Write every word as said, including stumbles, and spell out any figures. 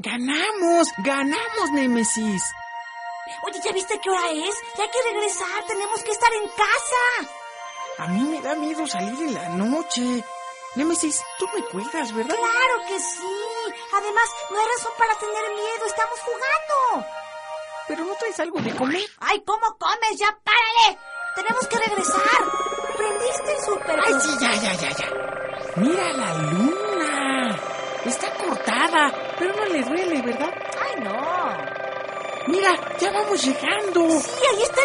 ¡Ganamos! ¡Ganamos, Némesis! Oye, ¿ya viste qué hora es? Ya hay que regresar, tenemos que estar en casa. A mí me da miedo salir en la noche. Némesis, tú me cuidas, ¿verdad? Claro que sí. Además, no hay razón para tener miedo, estamos jugando. Pero no traes algo de comer. Ay, ¿cómo comes? ¡Ya párale! Tenemos que regresar. ¿Prendiste el súper? Ay, sí, ya, ya, ya, ya. Mira la luna. Está cortada, pero no le duele, ¿verdad? Ay, no. Mira, ya vamos llegando. Sí, ahí está